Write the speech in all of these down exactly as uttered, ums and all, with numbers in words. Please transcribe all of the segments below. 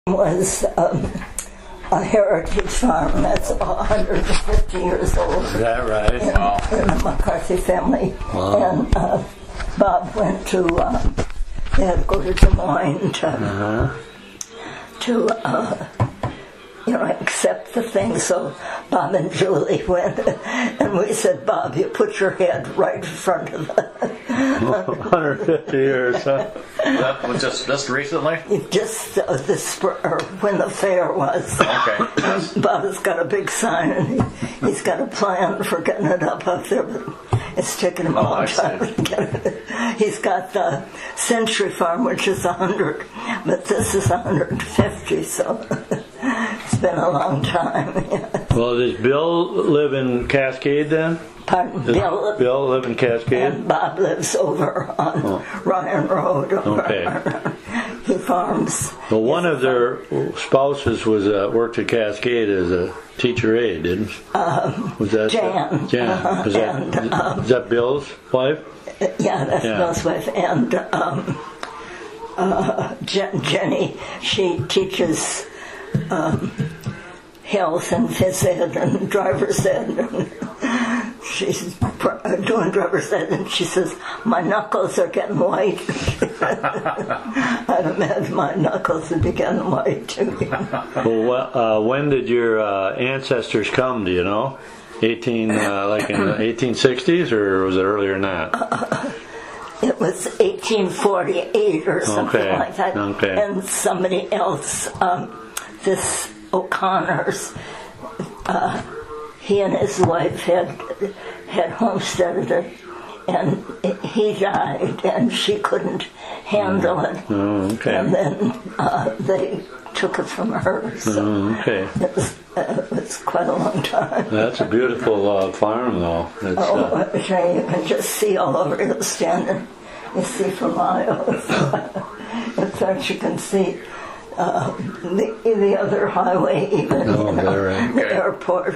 was um, a heritage farm that's one hundred fifty years old. Is that right? In, Wow. in the McCarthy family. Wow. And uh, Bob went to, um, they had to go to Des Moines to, Uh-huh. to uh, you know, accept the thing. So Bob and Julie went, and we said, Bob, you put your head right in front of the... one hundred fifty years, huh? That was just just recently? Just uh, this, or when the fair was. Okay. And Bob's got a big sign, and he, he's got a plan for getting it up up there, but it's taken him a Oh, long I time see. to get it. He's got the Century Farm, which is one hundred, but this is one hundred fifty, so it's been a long time. Yeah. Well, does Bill live in Cascade then? Pardon, Does Bill, Bill live in Cascade? and Bob lives over on Oh. Ryan Road. Over Okay. He farms. Well, one of their spouses was uh, worked at Cascade as a teacher aide, didn't she? Um, Was that Jan. Jan. Uh-huh. Was that, And, um, is that Bill's wife? Yeah, that's Yeah. Bill's wife. And um, uh, Jen, Jenny, she teaches um, health and phys ed and driver's ed. And she's pr- doing driver's ed, and she says, my knuckles are getting white. I'd imagine my knuckles would be getting white, too. Well, wh- uh, when did your uh, ancestors come, do you know? eighteen, uh, like in the eighteen sixties, or was it earlier than that? It was eighteen forty-eight or something Okay, like that. okay. And somebody else, um, this O'Connor's, uh, he and his wife had had homesteaded it, and he died, and she couldn't handle it. Oh, okay. And then uh, they took it from her. So Oh, okay. it was uh, it was quite a long time. That's a beautiful uh, farm, though. It's, Oh, uh, you can just see all over it standing. You see for miles. In fact, you can see uh, the, the other highway, even Oh, you know, right. the airport.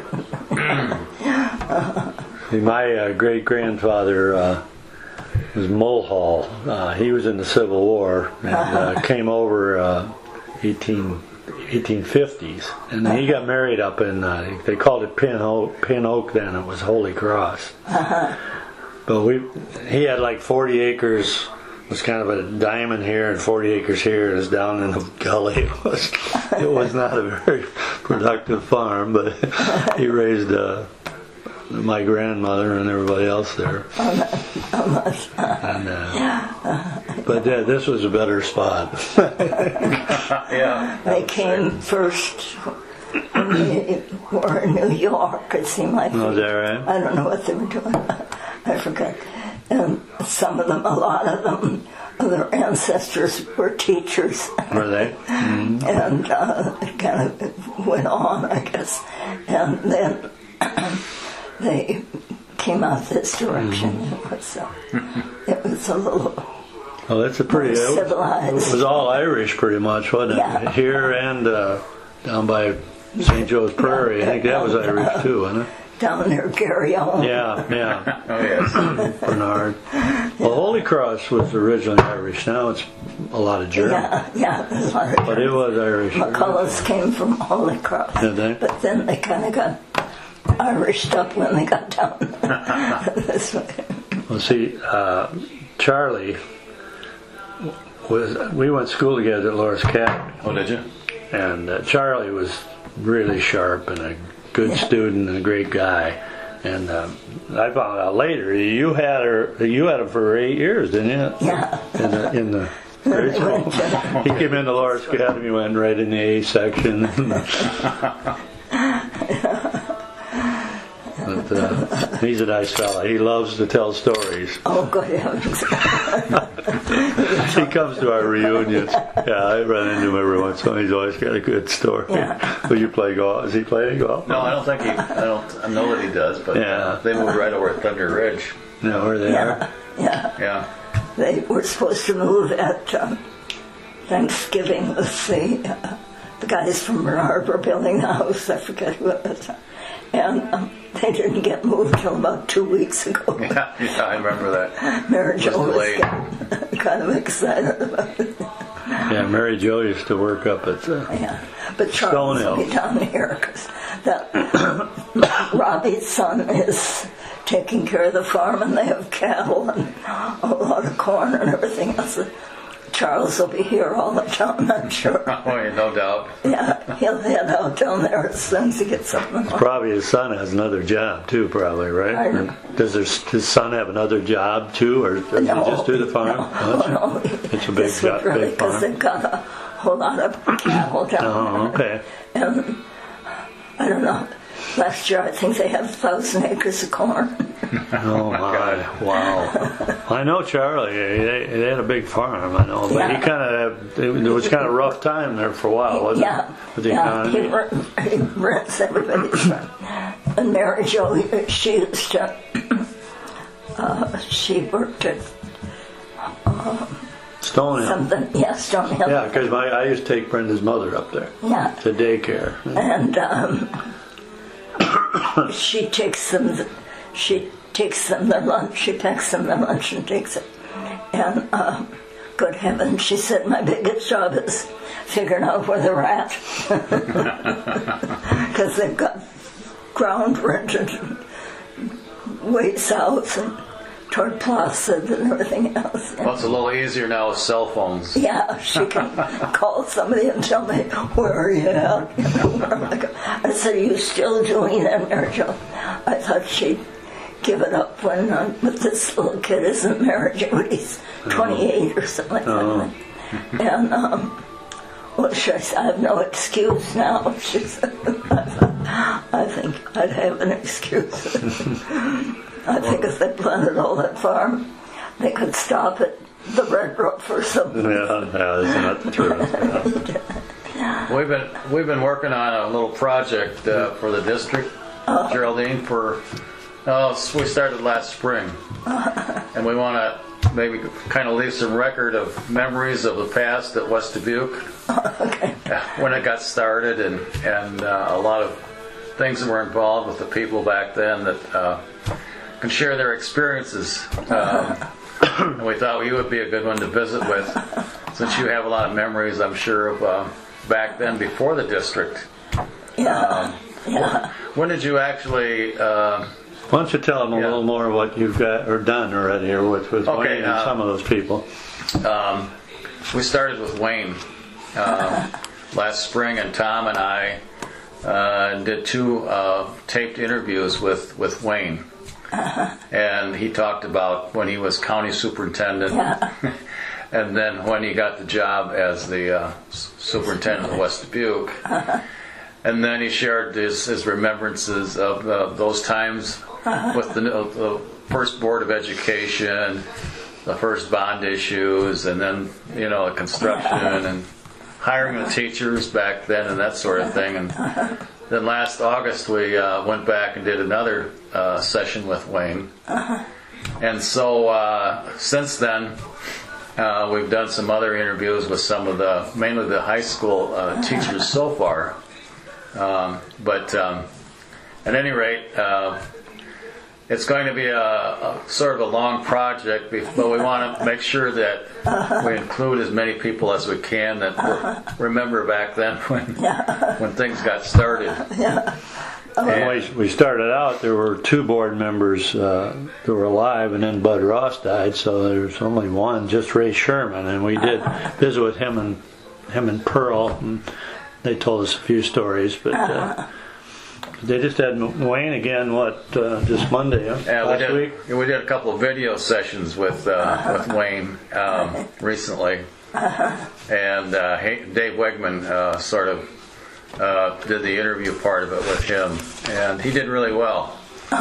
See, my uh, great grandfather uh, was Mulhall. Uh, he was in the Civil War and uh, came over uh, eighteen, eighteen fifties, and he got married up in. Uh, they called it Pin Oak. Pin Oak then. It was Holy Cross. But we, he had like forty acres. It was kind of a diamond here and forty acres here. It was down in the gully. It was, it was not a very productive farm, but he raised uh, my grandmother and everybody else there. And, uh, but yeah, this was a better spot. Yeah. They came first when they were in New York, it seemed like. Oh, is that right? I don't know what they were doing. I forget. And some of them, a lot of them, their ancestors were teachers. Were they? Mm-hmm. And uh, it kind of went on, I guess. And then they came out this direction. Mm-hmm. It was, uh, it was a little Well, that's a pretty. more It civilized. was all Irish, pretty much, wasn't it? Yeah. Here and uh, down by Saint Joe's Prairie. I think that was Irish too, wasn't it? Down near Gary Owen. Yeah, yeah. Oh, yes. Bernard. Well, Holy Cross was originally Irish. Now it's a lot of German. Yeah, yeah, there's a lot of But it was Irish. McCulloughs came from Holy Cross. Did they? But then they kind of got Irished up when they got down this way. Well, see, uh, Charlie was. We went to school together at Loris Academy, Oh, did you? and uh, Charlie was really sharp and a good Yeah. student and a great guy. And um, I found out later you had her. You had him for eight years, didn't you? Yeah. In the, in the grade school. He came into Loris Academy, went right in the A section. But uh, he's a nice fella. He loves to tell stories. Oh, good heavens. He comes to our reunions. Yeah, I run into him every once in a while. He's always got a good story. Yeah. Will you play golf? Is he playing golf? No, I don't think he. I don't. I know that he does, but Yeah. they moved right over at Thunder Ridge. No, where they Yeah, are. yeah. Yeah. They were supposed to move at um, Thanksgiving with the, uh, the guys from Bernard were building the house. I forget who it was. And um, they didn't get moved till about two weeks ago. Yeah, yeah, I remember that. Mary It was Jo was delayed. getting kind of excited about it. Yeah, Mary Jo used to work up at the Yeah, but Charles will be down here because Robbie's son is taking care of the farm, and they have cattle and a lot of corn and everything else. Charles will be here all the time, I'm sure. Oh, yeah, no doubt. Yeah, he'll head out down there as soon as he gets something. Probably his son has another job too, probably, right? I, Does his, his son have another job too, or does no, he just do the farm? No, Oh, no, it's a big job, really, big farm. because they've got a whole lot of cattle down Oh, okay. there. And I don't know. Last year, I think they had a thousand acres of corn. Oh my! Wow! I know Charlie. They, they had a big farm. I know, but Yeah. he kind of it was kind of a rough time there for a while, wasn't Yeah, it? With the yeah. He, economy. rent, he rents everybody's rent. And Mary Jo, she used to. Uh, she worked at Stonehill. something. Yeah, Stonehill. Yeah, because I used to take Brenda's mother up there Yeah. to daycare. And um, she takes them. She takes them their lunch. She packs them their lunch and takes it. And uh, good heavens, she said, my biggest job is figuring out where they're at, because they've got ground rented way south and toward Placid and everything else. Well, it's a little easier now with cell phones. Yeah, she can call somebody and tell me, where are you at? You know, where am I, go- I said, are you still doing that, Mary Jo? I thought she'd give it up when, uh, but this little kid isn't married yet, but he's twenty-eight or something like Oh. that. And, um, well, she said, I have no excuse now. She said, I, thought, I think I'd have an excuse. I think if they planted all that farm, they could stop at the Red Roof or something. Yeah, yeah, isn't that the truth? Yeah. We've been we've been working on a little project uh, for the district, Geraldine. For oh, we started last spring, and we want to maybe kind of leave some record of memories of the past at West Dubuque, Okay. when it got started, and and uh, a lot of things that were involved with the people back then that uh, can share their experiences. Um, and we thought you would be a good one to visit with, since you have a lot of memories, I'm sure, of uh, back then before the district. Yeah. Um, Yeah. When did you actually? Uh, Why don't you tell them a Yeah. little more of what you've got or done already, or with, with Okay, Wayne and uh, some of those people? Um, we started with Wayne uh, last spring, and Tom and I uh, did two uh, taped interviews with, with Wayne. And he talked about when he was county superintendent, Yeah. and then when he got the job as the uh, superintendent of West Dubuque. And then he shared his, his remembrances of uh, those times with the, the first Board of Education, the first bond issues, and then, you know, construction and hiring the teachers back then and that sort of thing. And then last August we uh, went back and did another uh, session with Wayne. And so uh, since then uh, we've done some other interviews with some of the, mainly the high school uh, teachers so far. Um, but um, at any rate, uh, it's going to be a, a sort of a long project, but we want to make sure that we include as many people as we can that re- remember back then when when things got started. When we, we started out, there were two board members uh, that were alive, and then Bud Ross died, so there was only one, just Ray Sherman, and we did visit with him and him and Pearl, and they told us a few stories, but uh, they just had Wayne again, what, uh, just Monday, huh? Yeah, we last did. week? We did a couple of video sessions with uh, with Wayne um, recently, and uh, hey, Dave Wegman uh, sort of uh, did the interview part of it with him, and he did really well.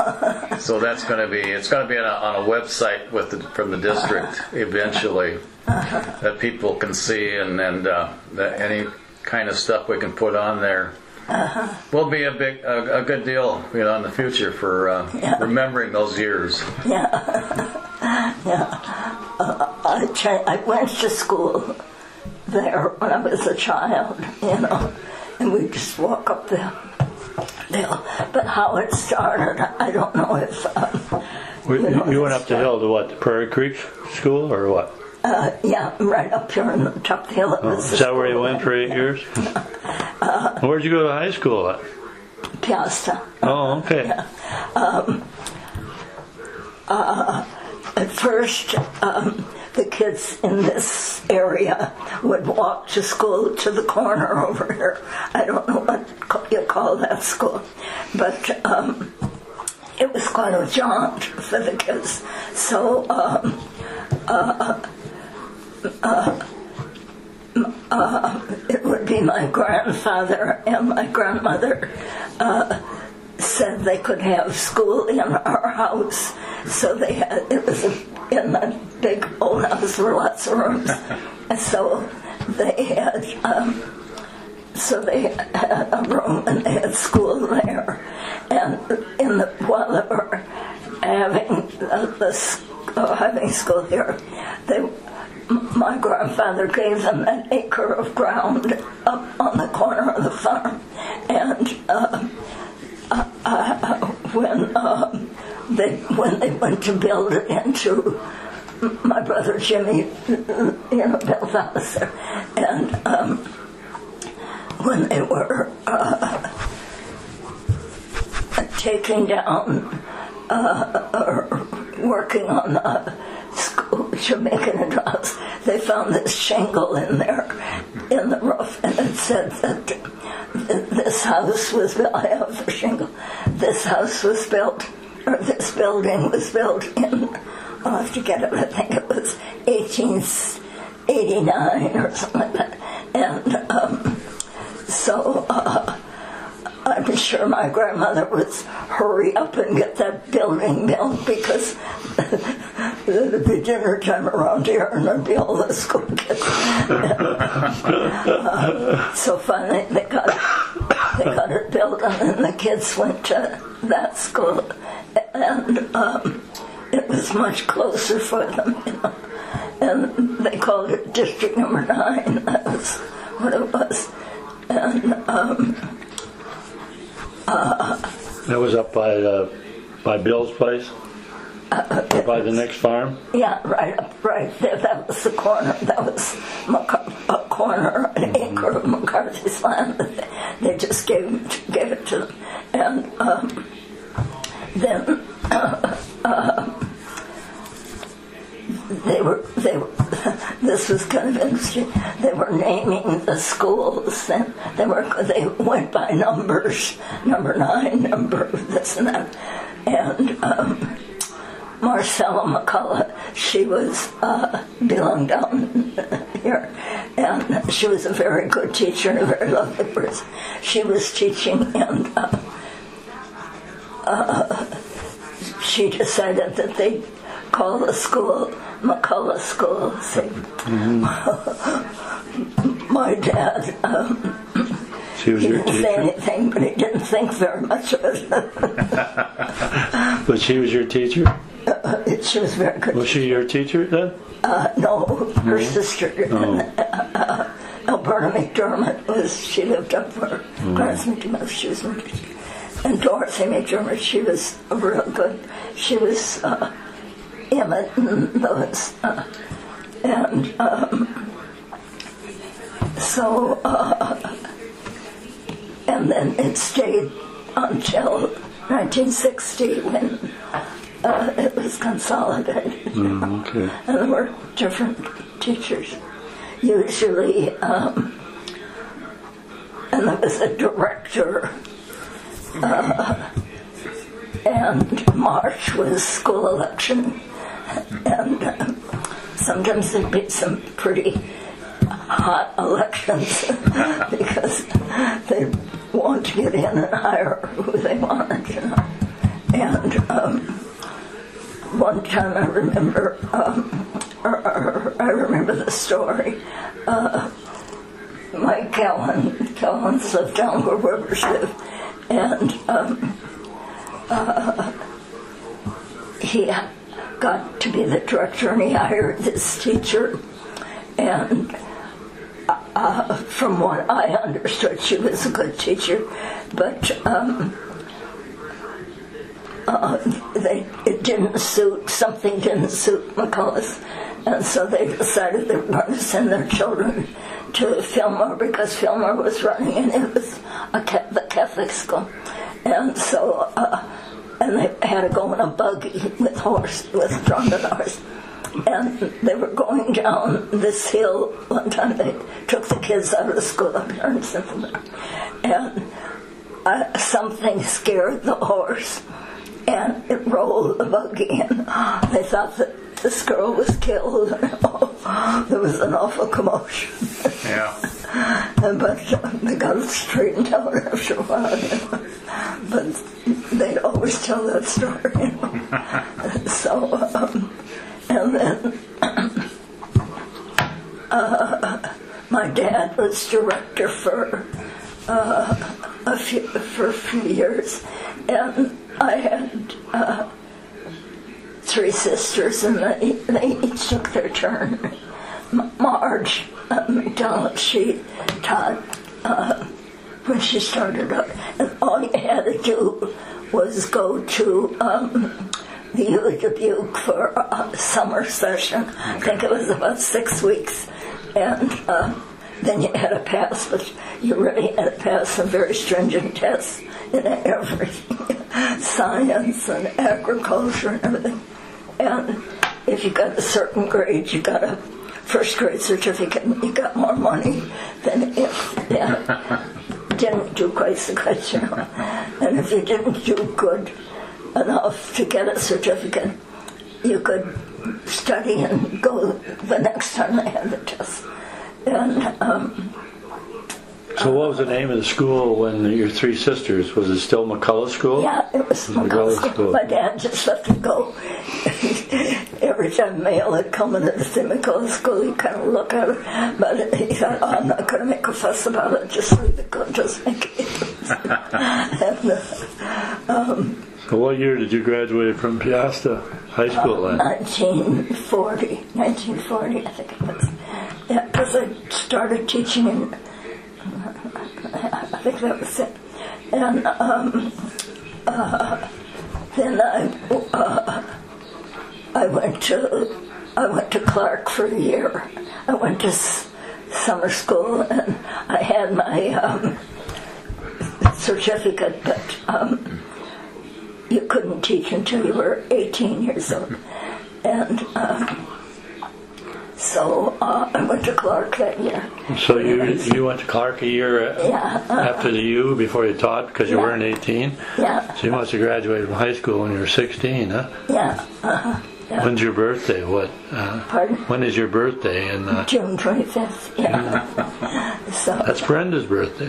So that's going to be it's going to be on a, on a website with the, from the district eventually that people can see, and and uh, that any kind of stuff we can put on there will be a big a, a good deal, you know, in the future for uh, Yeah. remembering those years. Yeah. Yeah. Uh, I, tra- I went to school there when I was a child, you know, and we just walk up the hill. But how it started, I don't know if. Um, We, you know, you went it's up the hill to what, the Prairie Creek School, or what? Uh, yeah, right up here on the top of the hill. Oh, is that where you went for eight years? Uh, Where'd you go to high school at? Piasta. Oh, okay. Yeah. Um, uh, at first, um, the kids in this area would walk to school to the corner over here. I don't know what you call that school, but um, it was quite a jaunt for the kids. So um, uh, uh, uh, it would be my grandfather and my grandmother uh, said they could have school in our house. So they had, it was a, in that big old house, there were lots of rooms. And so they had, um, so they had a room and they had school there. And in the, while they were having uh, the, uh, having school here, they, my grandfather gave them an acre of ground up on the corner of the farm. And uh, uh, uh, when uh, they when they went to build it into, my brother Jimmy, you know, built the house there, and um, when they were uh, taking down uh, or working on the school, Jamaican and house, they found this shingle in there in the roof, and it said that this house was built. I have the shingle. This house was built, or this building was built in, I'll have to get it, I think it was eighteen eighty-nine or something like that. And um, so uh, I'm sure my grandmother would hurry up and get that building built, because it'd be dinner time around here and there'd be all the school kids. uh, so finally they got it, they got it built, and then the kids went to that school, and um, it was much closer for them, you know. And they called it District Number Nine. That was what it was. And um, uh, that was up by uh, by Bill's place, uh, or by the next farm. Yeah, right up, right there. That was the corner. That was McCar- a corner, an mm-hmm. acre of McCarthy's land. They, they just gave gave it to them, and um, then. Uh, uh, They were, they were, this was kind of interesting. They were naming the schools, and they were, they went by numbers, number nine, number this and that. And um, Marcella McCullough, she was, uh, belonged down here, and she was a very good teacher and a very lovely person. She was teaching, and uh, uh, she decided that they call the school McCullough School. So, mm-hmm. My dad, um, she was he your didn't teacher? say anything, but he didn't think very much of it. But she was your teacher? Uh, she was very good. Was she your teacher then? Uh, no, her no? sister, Oh. uh, Alberta McDermott, was, she lived up for mm. Clarence McDermott, she was my teacher. And Dorothy McDermott, she was real good. She was uh, Emmett and those, uh, and um, so, uh, and then it stayed until nineteen sixty when uh, it was consolidated. Mm, okay. And there were different teachers, usually, um, and there was a director. Uh, and March was school election, and uh, sometimes there'd be some pretty hot elections because they want to get in and hire who they wanted, you know. And um, one time I remember, um, or, or, I remember the story. Uh, Mike Callan, Callans lived down where Rivers lived. And um, uh, he got to be the director, and he hired this teacher. And uh, from what I understood, she was a good teacher, but um, uh, they, it didn't suit, something didn't suit McCullough's And so they decided they were going to send their children to Fillmore because Fillmore was running, and it was a the Catholic school. And so, uh, and they had to go in a buggy with horse, with drawn horse. And they were going down this hill one time. They took the kids out of the school up here in Cincinnati, and uh, something scared the horse, and it rolled the buggy, and they thought that this girl was killed. Oh, there was an awful commotion. Yeah. But uh, they got it straightened out after a while. You know. But they'd always tell that story. You know. So, um, and then uh, my dad was director for uh, a few for a few years, and I had. Uh, three sisters, and they, they each took their turn. Marge uh, McDonald, she taught uh, when she started up, and all you had to do was go to um, the U of Dubuque for a summer session. I think it was about six weeks, and uh, then you had to pass, but you really had to pass some very stringent tests in everything, science and agriculture and everything. And if you got a certain grade, you got a first grade certificate, and you got more money than if you didn't do quite so good, you know. And if you didn't do good enough to get a certificate, you could study and go the next time they had the test. And um, so what was the name of the school when your three sisters, was it still McCullough School? Yeah, it was McCullough School. School. My dad just let it go. Every time mail had come in to say McCullough School, he'd kind of look at it, but he thought, oh, I'm not going to make a fuss about it, just leave it go, just make it. and, uh, um, so what year did you graduate from Piasta High School then? nineteen forty, nineteen forty, I think it was. Yeah, because I started teaching in I think that was it. And um, uh, then I uh, I went to I went to Clark for a year. I went to s- summer school, and I had my um, certificate, but um, you couldn't teach until you were eighteen years old, and. Um, So uh, I went to Clark that year. So you you went to Clark a year yeah, uh, after the U before you taught because you yeah. weren't eighteen? Yeah. So you must have graduated from high school when you were sixteen, huh? Yeah. Uh-huh. Yeah. When's your birthday? What? Uh, Pardon? When is your birthday? And uh, June twenty-fifth. Yeah. so that's Brenda's birthday.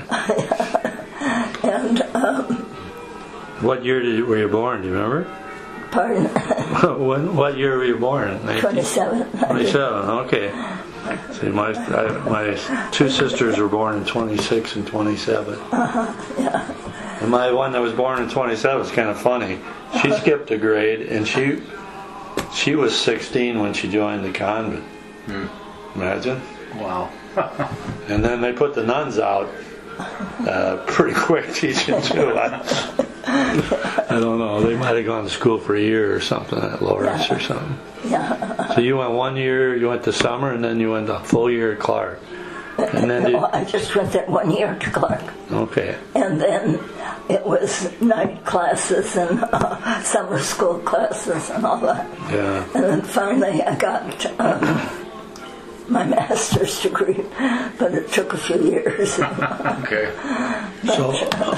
and um, what year did you, were you born? Do you remember? Pardon? when, what year were you born? Twenty-seven. Twenty-seven. Okay. See, my I, my two sisters were born in twenty-six and twenty-seven. Uh-huh. Yeah. And my one that was born in twenty-seven is kind of funny. She skipped a grade, and she she was sixteen when she joined the convent. Hmm. Imagine. Wow. And then they put the nuns out uh, pretty quick teaching too. I, I don't know. They might have gone to school for a year or something at Lawrence yeah. or something. Yeah. So you went one year, you went to summer, and then you went a full year at Clark. And then no, did, I just went that one year to Clark. Okay. And then it was night classes and uh, summer school classes and all that. Yeah. And then finally I got um, my master's degree, but it took a few years. Okay. So,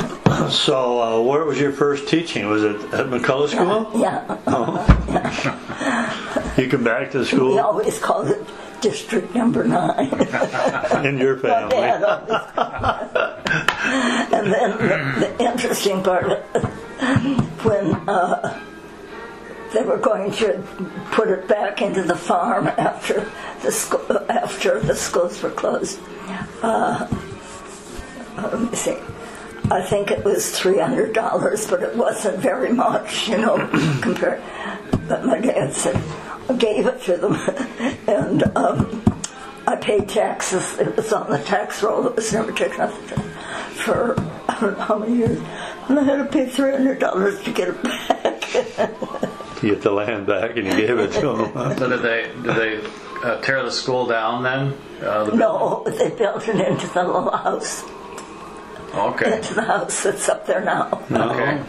so uh, where was your first teaching? Was it at McCullough School? Yeah. yeah. Oh. yeah. You come back to the school? We always called it District Number Nine. In your family. My dad always called it. And then the, the interesting part, when uh, they were going to put it back into the farm after the school, after the schools were closed. Uh, let me see. I think it was three hundred dollars, but it wasn't very much, you know, compared. But my dad said, I gave it to them, and um, I paid taxes. It was on the tax roll. It was never taken off the tax for I don't know how many years, and I had to pay three hundred dollars to get it back. You get the land back and you gave it to them. Huh? So did they did they uh, tear the school down then? Uh, the No, they built it into the little house. Okay. Into the house that's up there now. Okay.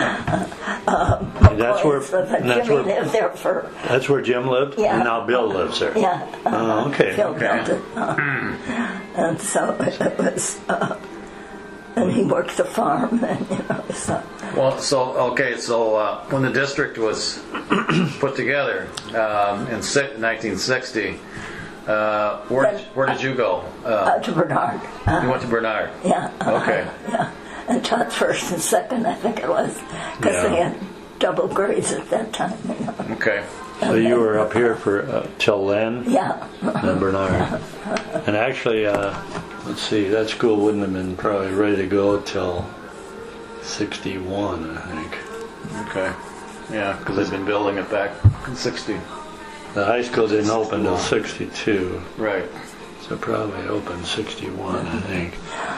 That's where, So that that's Jimmy where, lived there for, that's where Jim lived? Yeah. And now Bill lives there? yeah. Oh, okay. Phil Okay. built it. uh, and so it was, uh, and he worked the farm, and you know, so. Well, so okay, so uh, when the district was put together um, in si- nineteen sixty, uh, where did, where did you go? Uh, Uh, to Bernard. Uh, you went to Bernard. yeah. uh, Okay. Yeah. And taught first and second, I think it was, because Yeah. they had double grades at that time. You know. Okay. So you were up here for uh, till then? Yeah. In Bernard. And actually, uh, let's see, that school wouldn't have been probably ready to go till sixty-one, I think. Okay. Yeah, because they've been building it back in sixty. The high school didn't open till sixty-two, Right. so probably opened sixty-one, I think.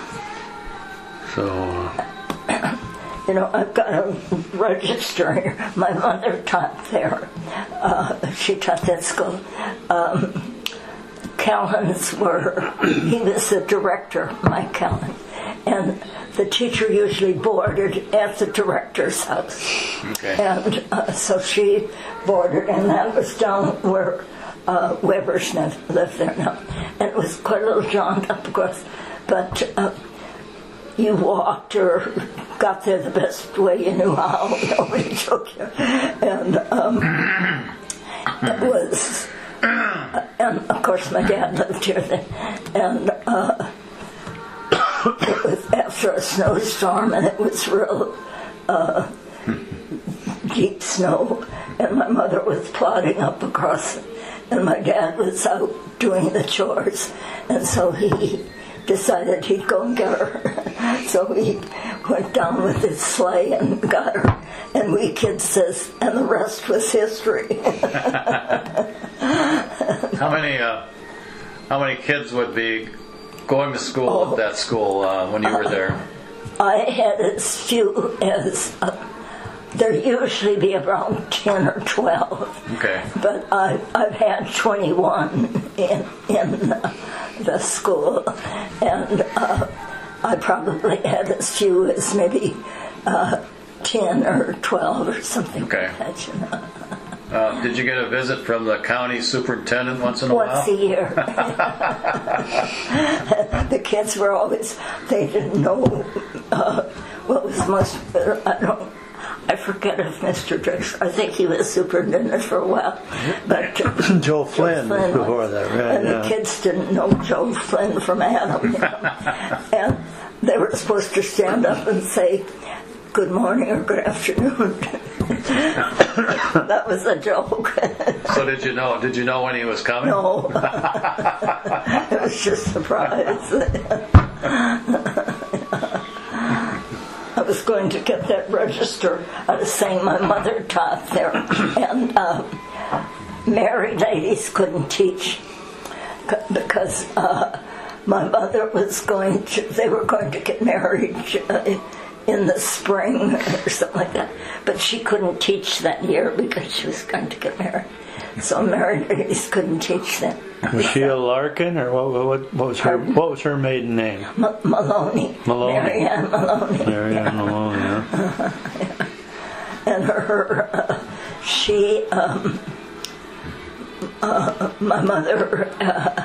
So, uh, You know, I've got a register here. My mother taught there. Uh, she taught that school. Um, Callens were, he was the director, Mike Callen. And the teacher usually boarded at the director's house. Okay. And uh, so she boarded, and that was down where uh, Weber's lived there now. And it was quite a little jaunt up across. But uh, you walked or got there the best way you knew how. Nobody took you. And um, it was, uh, and of course my dad lived here then. And uh, it was after a snowstorm, and it was real uh, deep snow. And my mother was plodding up across it. And my dad was out doing the chores. And so he decided he'd go and get her. So he went down with his sleigh and got her. And we kids says, and the rest was history. How many uh, how many kids would be going to school Oh. at that school uh, when you were there? I had as few as, uh, there usually be around ten or twelve. Okay. But I, I've had twenty-one in, in uh, the school. And uh, I probably had as few as maybe uh, ten or twelve or something Okay. like that, you know. Uh, did you get a visit from the county superintendent once in a Once while? a year. The kids were always, they didn't know uh, what was most, I don't, I forget if Mister Drexler, I think he was superintendent for a while, but uh, Joe Flynn was before was. that, right? And Yeah. the kids didn't know Joe Flynn from Adam, you know. And they were supposed to stand up and say, good morning or good afternoon. That was a joke. So did you know? Did you know when he was coming? No. It was just a surprise. I was going to get that register. I was saying my mother taught there. And uh, married ladies couldn't teach because uh, my mother was going to, they were going to get married uh, in the spring or something like that. But she couldn't teach that year because she was going to get married. So married ladies couldn't teach then. Was she a Larkin, or what, what, what was her Pardon? what was her maiden name? M- Maloney. Maloney. Mary Ann Maloney. Mary Ann Malone, yeah. And her, uh, she, um, uh, my mother, uh,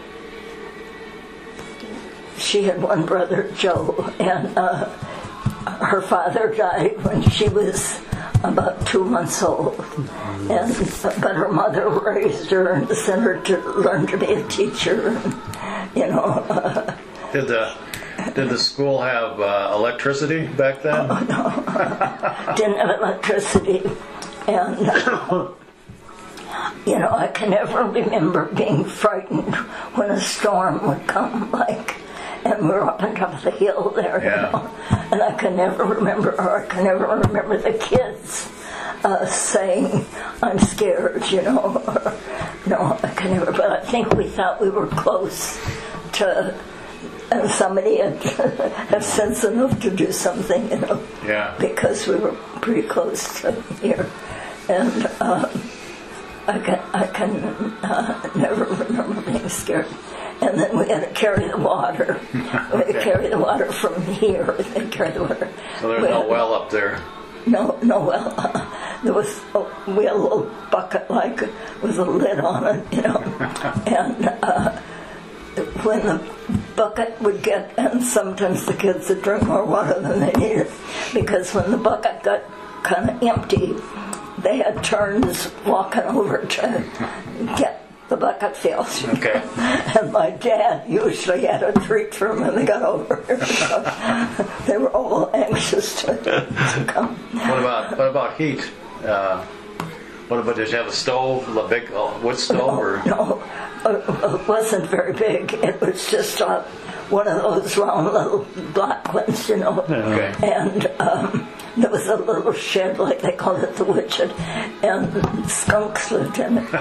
she had one brother, Joe, and uh, her father died when she was about two months old. And but her mother raised her and sent her to learn to be a teacher. And, you know. Uh, Did the did the school have uh, electricity back then? Oh, no. Didn't have electricity. And, uh, you know, I can never remember being frightened when a storm would come, like, and we were up on top of the hill there, Yeah. you know. And I can never remember, or I can never remember the kids uh, saying, I'm scared, you know. Or, no, I can never, but I think we thought we were close to, and somebody had, had sense enough to do something, you know. Yeah. Because we were pretty close to here. And, uh, I can, I can uh, never remember being scared. And then we had to carry the water. We had to carry the water from here. They carry the water. So there's we no had, well up there. No, no well. Uh, there was a, we had a little bucket like with a lid on it, you know. And uh, when the bucket would get, and sometimes the kids would drink more water than they needed, because when the bucket got kind of empty, they had turns walking over to get the bucket filled. Okay. And my dad usually had a treat for them when they got over here. So they were all anxious to, to come. What about what about heat? Uh, what about, did you have a stove, a big uh, wood stove? Or? No, no, it wasn't very big. It was just uh, one of those round little black ones, you know. Okay. And um, there was a little shed, like they called it, the wood shed, and skunks lived in it.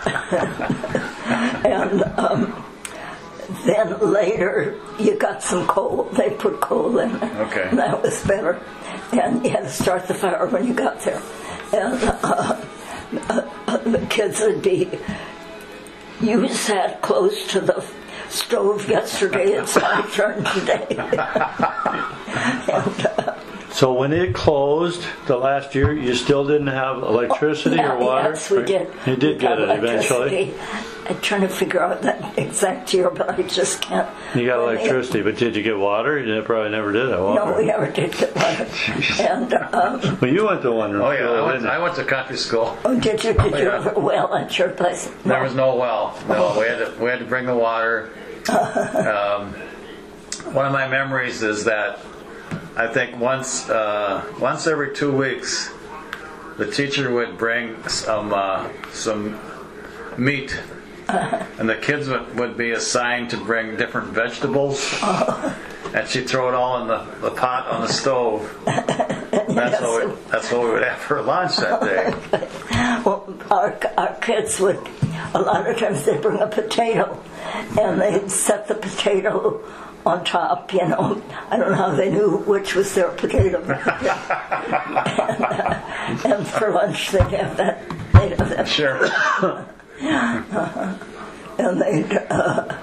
And um, then later, you got some coal. They put coal in it. Okay. And that was better. And you had to start the fire when you got there. And uh, uh, the kids would be, you sat close to the stove yesterday, it's my turn today. And, uh, So when it closed the last year, you still didn't have electricity yeah, or water? Yes, we Right? did. You did We get got it eventually. electricity. I'm trying to figure out that exact year, but I just can't. You got When it- electricity, but did you get water? You probably never did have water. No, we never did get water. And um, Well, you went to one room. Oh yeah, I school, went, didn't I you? went to country school. oh, did you? Did you yeah. ever well at your place? There was no well. No, we had to we had to bring the water. Um, one of my memories is that I think once uh, once every two weeks, the teacher would bring some uh, some meat, and the kids would, would be assigned to bring different vegetables, and she'd throw it all in the, the pot on the stove. That's what we, that's what we would have for lunch that day. Well, our, our kids would, a lot of times they'd bring a potato and they'd set the potato on top, you know. I don't know how they knew which was their potato. and, uh, and for lunch they'd have that. They'd have that. Sure. Uh, and they'd, uh,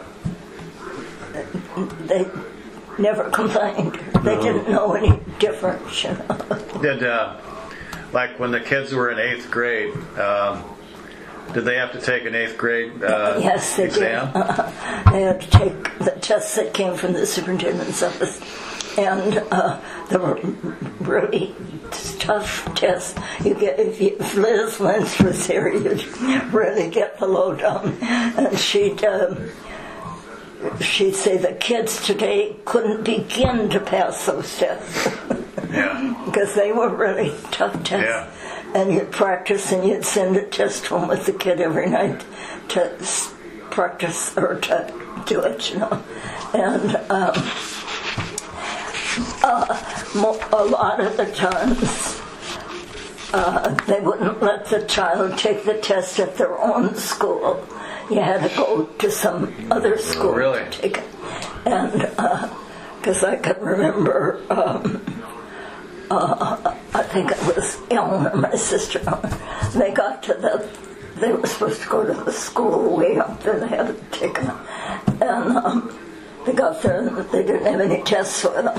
they never complained. They didn't know any difference, you know. Did uh, like when the kids were in eighth grade? Um, did they have to take an eighth grade uh, yes, they exam? did. Uh, they had to take the tests that came from the superintendent's office, and uh, they were really tough tests. You get if, you, if Liz Lynch was here, you'd really get the lowdown, and she'd. Um, She'd say the kids today couldn't begin to pass those tests. Yeah. Because they were really tough tests. Yeah. And you'd practice and you'd send a test home with the kid every night to s- practice or to do it, you know. And um, uh, mo- a lot of the times uh, they wouldn't let the child take the test at their own school. You had to go to some other school Really? to take it. And because uh, I can remember, um, uh, I think it was Eleanor, my sister, they got to the, they were supposed to go to the school way up there, they had to take it. And um, they got there and they didn't have any tests for them.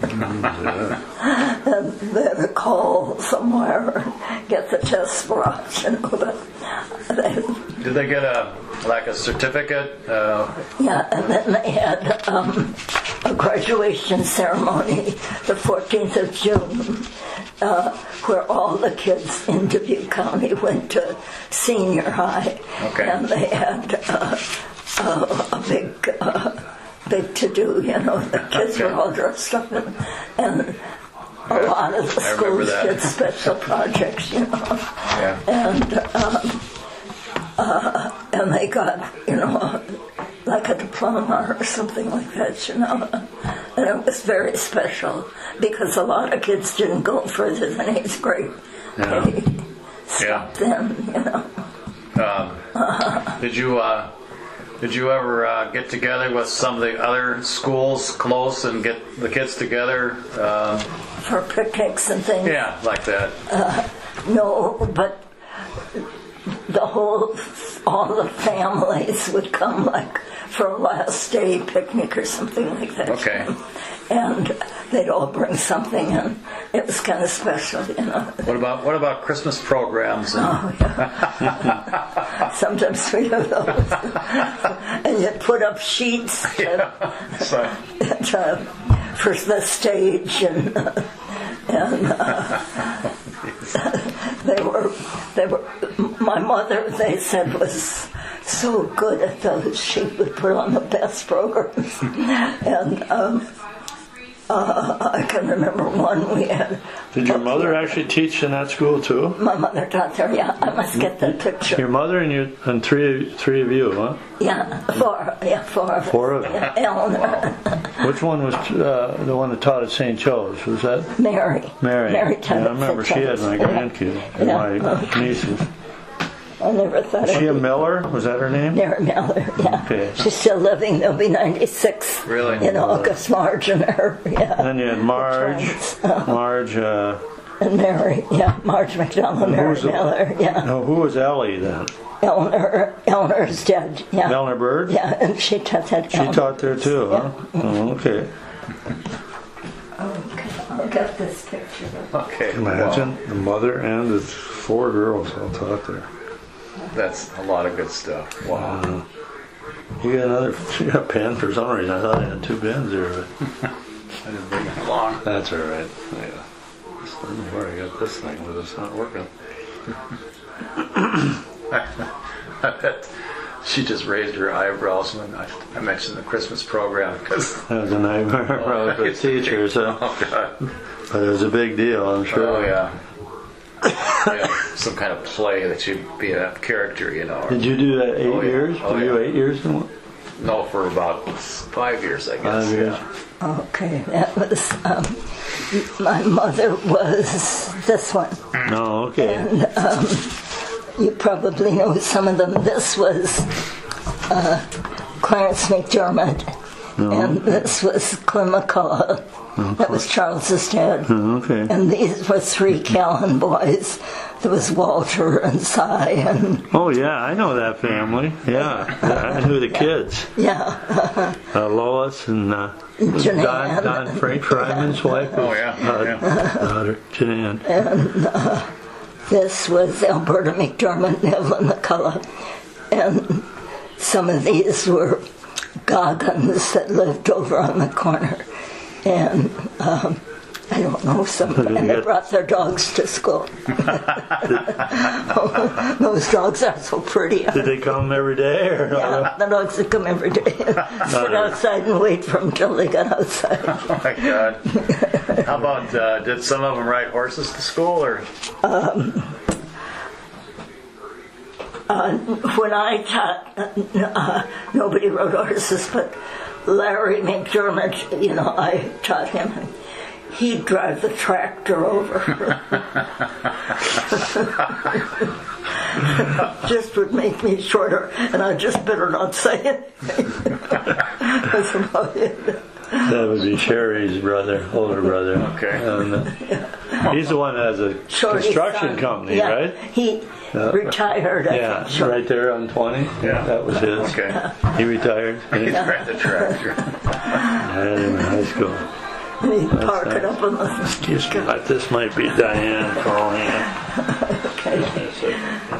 And they had to call somewhere and get the tests brought, you know. But they, Did they get a like a certificate? Uh, yeah, and then they had um, a graduation ceremony the fourteenth of June, uh, where all the kids in Dubuque County went to senior high. Okay. And they had uh, uh, a big, uh, big to-do, you know. The kids Okay. were all dressed up, and, and a lot of the I remember schools that. did special projects, you know. yeah. And um, uh, and they got, you know, like a diploma or something like that, you know. And it was very special because a lot of kids didn't go further than eighth grade. Yeah. They stopped then, you know. Um, did you uh, did you ever uh, get together with some of the other schools close and get the kids together? Um, For picnics and things. yeah, like that. No, but the whole, all the families would come like for a last day picnic or something like that. Okay. And they'd all bring something in. It was kind of special, you know. What about what about Christmas programs? And, Oh, yeah. Sometimes we have those. And you put up sheets to, yeah. So, to, for the stage, and, uh, and uh, they were, they were, my mother, they said, was so good at those. She would put on the best programs. And um, uh, I can remember one we had. Did your mother actually teach in that school too? My mother taught there, yeah. I must get that picture. Your mother and you and three three of you, huh? Yeah, four, yeah, four of us. Four of you. Yeah, Eleanor, Which one was uh, the one that taught at Saint Joe's? Was that Mary. Mary? Mary Yeah, taught I at remember Saint she had John's. my Yeah. grandkids and Yeah. my nieces. I never thought Is she a of it. Miller? Was that her name? Mary Miller, yeah. Okay. She's still living. They'll be ninety-six Really? in August. Marge and her, yeah. Then you had Marge, twins. Uh, Marge. Uh, and Mary, yeah. Marge McDonald, Mary who's the- Miller, yeah. no, who was Ellie then? Eleanor, Eleanor's dead, yeah. Eleanor Bird. Yeah, and she taught that. She taught there too, huh? Oh, okay. Okay, I'll get this picture. okay. Imagine the mother and the four girls all taught there. Wow, that's a lot of good stuff. Wow. Uh, you got another? You got a pen for some reason? I thought I had two pens there, but I didn't bring it along. that's all right. Yeah. Just don't know where I got this thing, but it's not working. I bet she just raised her eyebrows when I, I mentioned the Christmas program because That was a nightmare probably for the teachers, huh? oh god, But it was a big deal, I'm sure. oh yeah. Yeah, some kind of play that you'd be a character, you know. or- Did you do that eight Oh, yeah. years? Oh, Were you yeah. eight years? In one? No, for about five years, I guess. Five years. Yeah. Okay, that was, um, my mother was this one. No, okay. And um, you probably know some of them. This was uh, Clarence McDermott, and this was Clem McCullough. That was Charles's dad. Oh, okay. And these were three Callan boys. There was Walter and Cy and, Oh, yeah, I know that family. Yeah, I knew the kids. yeah, Uh, Lois and uh, Janine. Don, Don Frank Fryman's wife. Oh yeah. Uh, yeah. daughter, Janine. and uh, this was Alberta McDermott and Evelyn McCullough. And some of these were Goggins that lived over on the corner. And um, I don't know, some, Did you and they get- brought their dogs to school. Those dogs are so pretty. Did they come every day? Or Yeah, the dogs would come every day, sit outside and wait for them till they got outside. Oh my god. How about uh, did some of them ride horses to school or? Uh, when I taught, uh, nobody rode horses, but Larry McDermott, you know, I taught him. He'd drive the tractor over. Just would make me shorter, and I just better not say anything. That's about it. That would be Sherry's brother, older brother. Okay. And, uh, he's the one that has a Shorty's construction son. company, Yeah, right? He Yeah. retired, I Yeah, think. Shorty. right there on twenty. Yeah. That was his. Okay. He retired. And he Ride the tractor. had him in high school. And he'd park it nice. up on the... Excuse me, but this might be Diane calling in. Okay.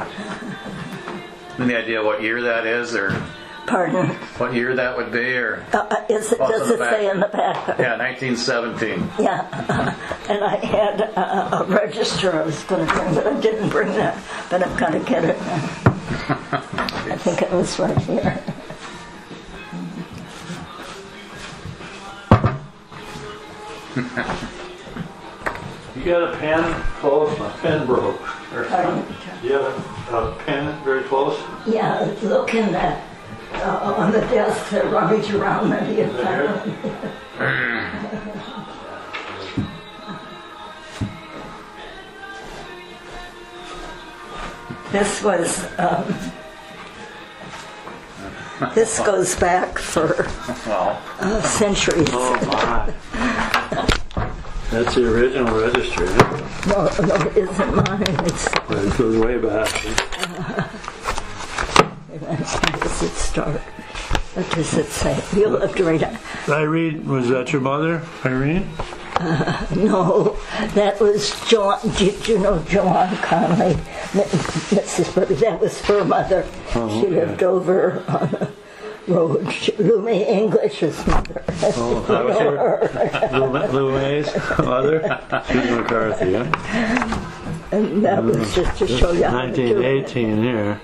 Any idea what year that is, or Pardon? what year that would be, or? Uh, uh, is it, Off does the it back. say in the back? Yeah, nineteen seventeen. Yeah, uh, and I had uh, a register I was going to bring, but I didn't bring that. But I've got to get it. I think it was right here. You got a pen close? My pen broke. Or Pardon? do you have a, a pen very close? Yeah, look in that uh, on the desk. They rummage around maybe if I This was. Um, this goes back for Well, uh, centuries. Oh my. That's the original registry. No, no, it isn't mine. It's, It goes way back. when does it start? What does it say? You'll have to read it. Irene, was that your mother, Irene? No, that was Joan. Did you know Joan Conley, Missus Bobby? That was her mother. Oh, she okay. lived over on the road. She, Lumi English's mother. Oh, I was here. Lou, Lou May's mother? She's McCarthy, yeah? And that was just to show you how to do it. nineteen eighteen here.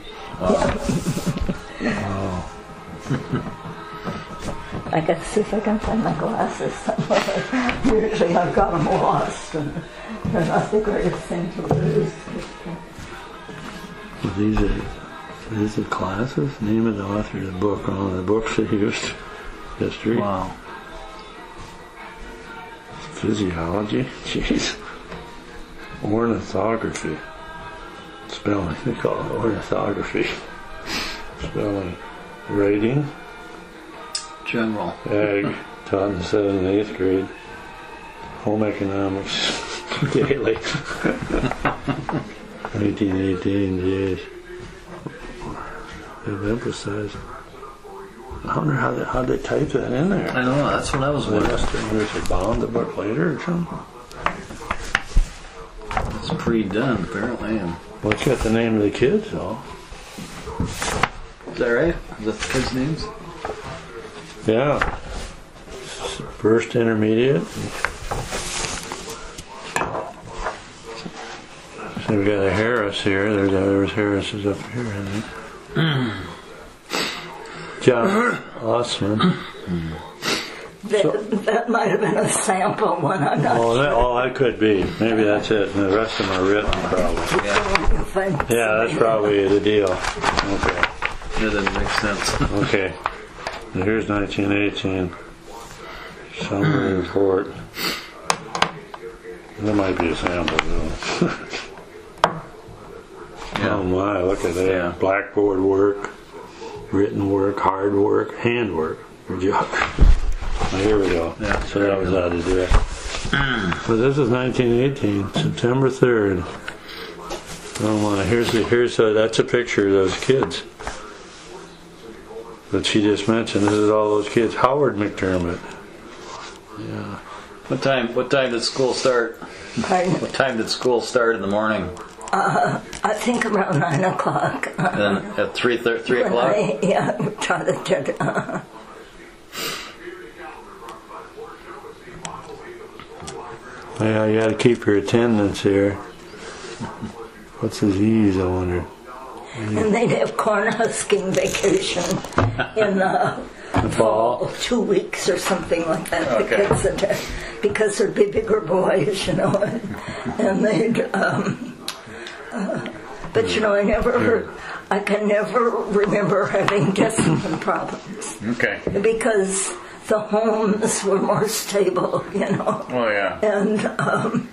I gotta see if I can find my glasses somewhere. Usually I've got them lost, and they're not the greatest thing to lose. Well, these are these are classes. Name of the author of the book. All the books they used. History. Wow. Physiology. Jeez. Ornithography. Spelling. They call it ornithography. Spelling. Rating. General. Ag. Taught in the seventh and eighth grade. Home economics. Daily. eighteen eighteen. Jeez. They've emphasized. I wonder how they, how they type that in there. I know, that's what I was wondering. There's a bound the book later or something. It's pre-done, apparently. And Well, it's got the name of the kids, though. is that right? Is that the kids' names? Yeah. First intermediate. So we've got a Harris here. There's there's Harris's up here, I think. John Osman. That, that might have been a sample one. I'm not Oh, sure. that, oh, that could be. Maybe that's it. And the rest of them are written, probably. Yeah. If I- Yeah, that's probably the deal. Okay. That doesn't make sense. Okay. And here's nineteen eighteen. Summary report. That might be a sample, though. Oh my, look at that. Yeah. Blackboard work, written work, hard work, hand work. Good job. Oh, here we go. Yeah. So that was how to do it. But this is nineteen eighteen, September third. Oh my, here's the, here's a, that's a picture of those kids that she just mentioned. This is all those kids. Howard McDermott. Yeah. What time? What time did school start? Pardon? What time did school start in the morning? Uh, I think around nine o'clock. Then at three thir- three When o'clock. I, yeah, try to get it. Uh, Yeah, you got to keep your attendance here. What's his ease, I wonder? and they'd have corn husking vacation in the The fall. two weeks or something like that. Okay. Because, it, because there'd be bigger boys, you know, and, and they'd. Um, uh, but you know, I never heard. I can never remember having discipline problems Okay. because the homes were more stable, you know, Oh yeah. and. Um,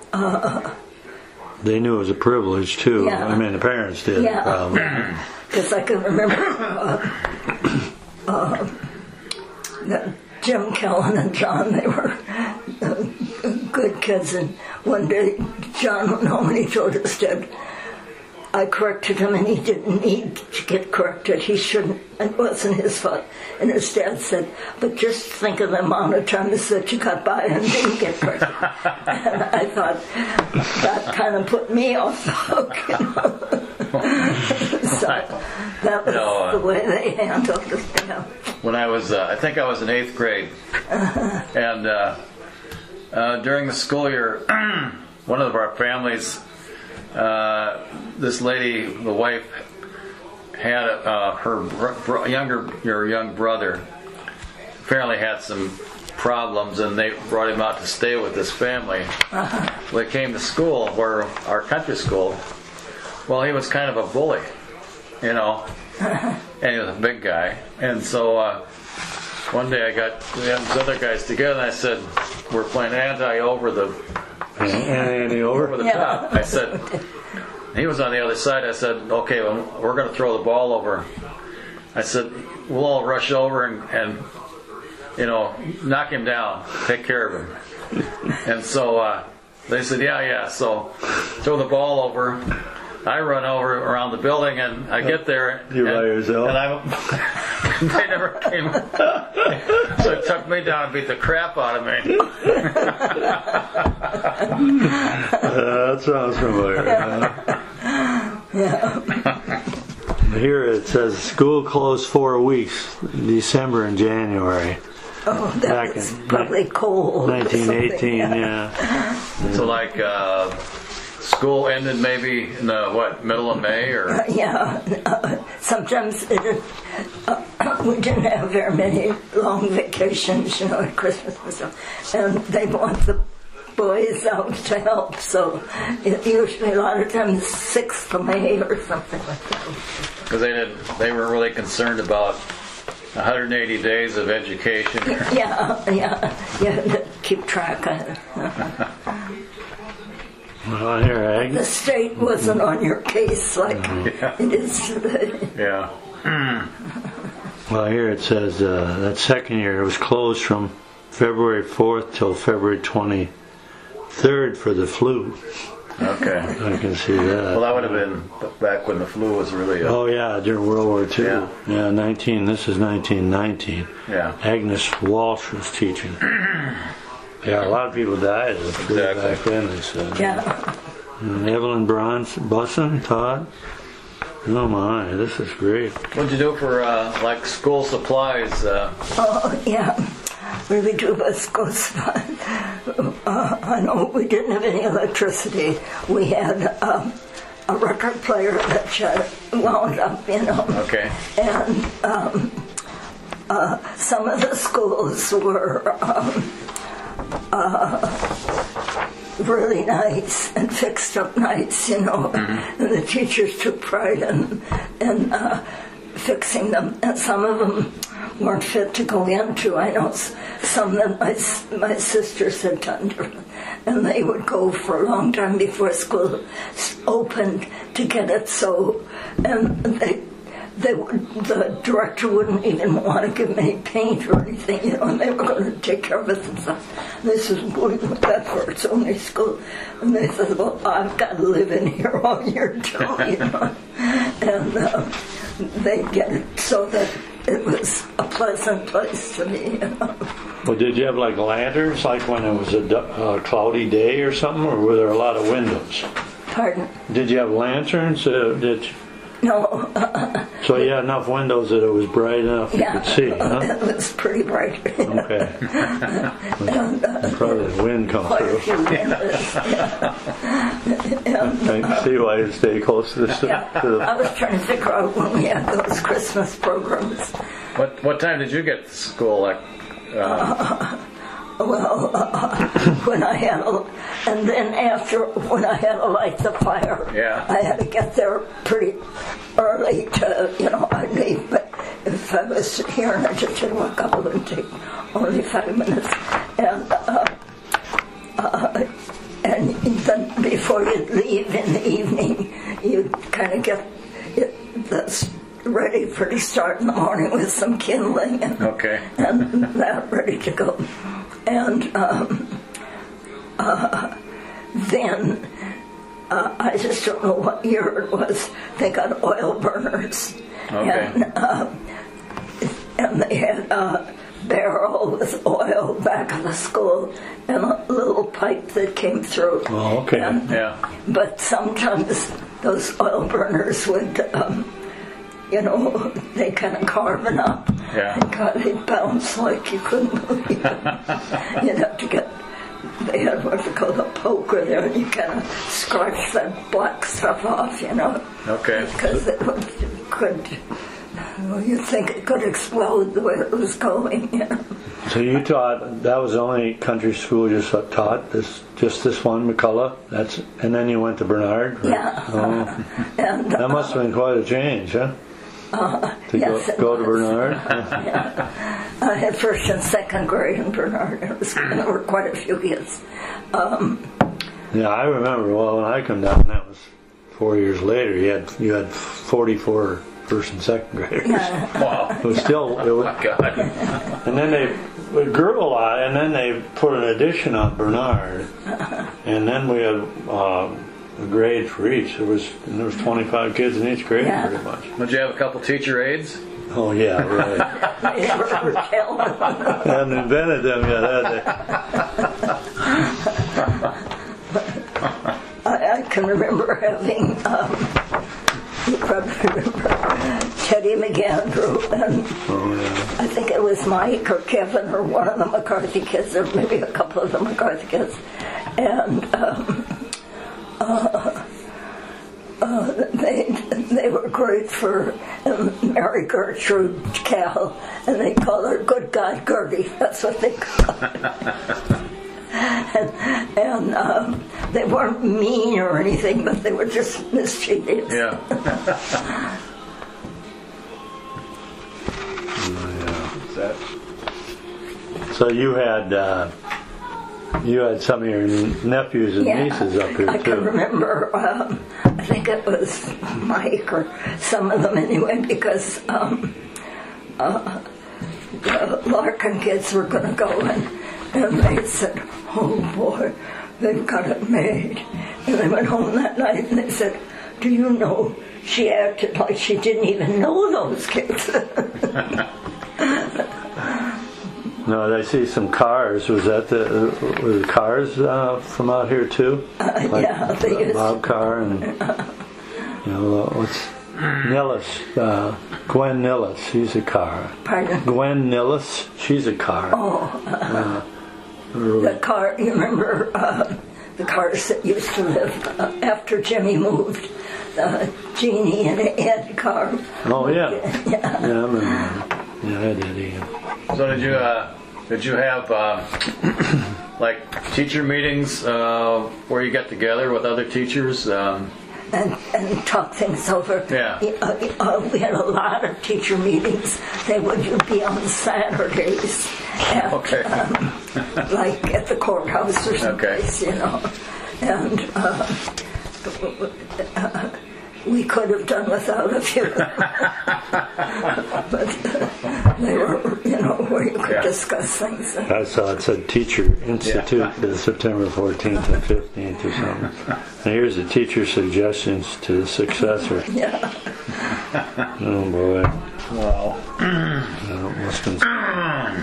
They knew it was a privilege, too. Yeah. I mean, the parents did. Yeah. Probably. Because I can remember uh, uh, that Jim Kellen and John, they were uh, good kids. And one day, John, no, when he told his dad, I corrected him and he didn't need to get corrected. He shouldn't. It wasn't his fault. And his dad said, but just think of the amount of times that you got by and didn't get corrected. And I thought, that kind of put me off the hook, you know. So that was No, uh, the way they handled it. You know. When I was, uh, I think I was in eighth grade, and uh, uh, during the school year, one of our families, uh, this lady, the wife, had uh, her br- br- younger, your young brother, apparently had some problems, and they brought him out to stay with this family. Uh-huh. Well, they came to school, where our country school. Well, he was kind of a bully, you know, and he was a big guy. And so uh, one day I got we had these other guys together, and I said, "We're playing anti over the And Andy over. over the Yeah. top." I said, he was on the other side. I said, "Okay, well, we're going to throw the ball over." I said, "We'll all rush over and, and you know, knock him down, take care of him." And so uh, they said, yeah, yeah. So throw the ball over. I run over around the building, and I get there. You're and, by yourself? And I'm, they never came. So it took me down and beat the crap out of me. Uh, that sounds familiar. Yeah. Here it says school closed four weeks, December and January. Oh, that Back was in probably cold. or nineteen eighteen, something, yeah. So like uh, school ended maybe in the what middle of May or Yeah, uh, sometimes it, uh, we didn't have very many long vacations, you know, at Christmas and stuff, and they want the boys out to help, so it, usually a lot of times sixth of May or something like that. because they didn't they were really concerned about one hundred eighty days of education. Yeah, yeah, you had to keep track of it. Well, here, The Agnes. state wasn't on your case like Yeah. it is today. Yeah. Well, here it says uh, that second year it was closed from February fourth till February twenty-third for the flu. Okay. I can see that. Well, that would have been back when the flu was really up. Oh yeah, during World War Two. Yeah. Yeah, nineteen. This is nineteen nineteen. Yeah. Agnes Walsh was teaching. Yeah, a lot of people died of the flu Exactly. back then. They said. Yeah, And Evelyn Bronze, Busson, Todd. Oh my, this is great. What'd you do for uh, like school supplies? Uh, oh yeah. We would do West Coast. Uh, I know we didn't have any electricity. We had um, a record player that uh, wound up, you know. okay. And um, uh, some of the schools were um, uh, really nice and fixed up nice, you know. Mm-hmm. And the teachers took pride in, in uh, fixing them. And some of them weren't fit to go into. I know some that my, my sisters had done, and they would go for a long time before school opened to get it so, and they, they would, the director wouldn't even want to give me paint or anything, you know, and they were going to take care of it and stuff. And this is that for its only school, and they said, well, I've got to live in here all year too, you know, and uh, they get it so that it was a pleasant place to be, you know. Well, did you have like lanterns, like when it was a du- uh, cloudy day or something, or were there a lot of windows? Pardon? Did you have lanterns? Uh, did you... No, uh, So you had enough windows that it was bright enough you yeah, could see, huh? it was pretty bright. Okay. And, uh, Probably the wind come quite a through. few windows, yeah. And, I can see why you stay close to the, yeah, to the I was trying to figure out when we had those Christmas programs. What what time did you get to school? Like. Uh, Well, uh, when I had, a, and then after, when I had to light the fire, Yeah. I had to get there pretty early to, you know, I'd leave. But if I was here and I just didn't look up, it would take only five minutes. And, uh, uh, and then before you'd leave in the evening, you'd kind of get it, the ready for to start in the morning with some kindling and, Okay. and that ready to go. And um, uh, then, uh, I just don't know what year it was, they got oil burners. Okay. And, uh, and they had a barrel with oil back of the school and a little pipe that came through. Oh, okay. And, Yeah. But sometimes those oil burners would, um, you know, they kind of carving up. Yeah. And God, they'd bounce like you couldn't believe it. You'd have to get, they had what they call a poker there, and you kind of scratch that black stuff off, you know. Okay. Because it would, could, well, you'd think it could explode the way it was going, you know. So you taught, that was the only country school you taught, this, just this one, McCullough? That's, and then you went to Bernard? Right? Yeah. Oh, And, that must have been quite a change, huh? uh, To yes, go, it go to was. Bernard? Yeah. I had first and second grade in Bernard. It was, there were quite a few kids. Um, Yeah, I remember, well, when I come down, that was four years later, you had, you had forty-four first and second graders. yeah. Wow. It was still, it was, God. and then they it grew a lot, and then they put an addition on Bernard, and then we had uh, a grade for each. There was there was twenty-five kids in each grade, Yeah. pretty much. Did you have a couple teacher aides? Oh yeah, right. They were killing. I haven't invented them yet, have they? I, I can remember having, um, you probably remember, Teddy McAndrew, and Oh yeah. I think it was Mike or Kevin or one of the McCarthy kids, or maybe a couple of the McCarthy kids, and um, uh, uh, they they were great for um, Mary Gertrude Cal, and they called her Good God Gertie. That's what they called her. And, and um, they weren't mean or anything, but they were just mischievous. Yeah. Oh, That, yeah. So you had uh, you had some of your nephews and nieces up here I too. can remember, um, I think it was Mike or some of them anyway, because um, uh, the Larkin kids were going to go and, and they said, oh boy, they've got it made. And they went home that night and they said, do you know, she acted like she didn't even know those kids. No, I see some cars. Was that the were the cars uh, from out here too? Uh, Like yeah, they used Bob Carr and you know uh, what's Nillis, uh, Gwen Nillis. She's a car. Pardon? Gwen Nillis. She's a car. Oh, Uh, the car, you remember uh, the cars that used to live uh, after Jimmy moved, uh, Jeannie and Ed car. oh yeah. Yeah. Yeah, I remember. Yeah, I did. Yeah. so did you uh, did you have uh, like teacher meetings uh, where you got together with other teachers? Um, And, and talk things over. Yeah. Uh, uh, we had a lot of teacher meetings. They would be on Saturdays. At, Okay. um, like at the courthouse or someplace, you know. And uh, uh, we could have done without a few. But uh, they were, you know, where you could Yeah. discuss things. I saw it said Teacher Institute Yeah. is September fourteenth and fifteenth or something. And here's the teacher suggestions to the successor. Yeah. Oh boy. wow. No, must have been-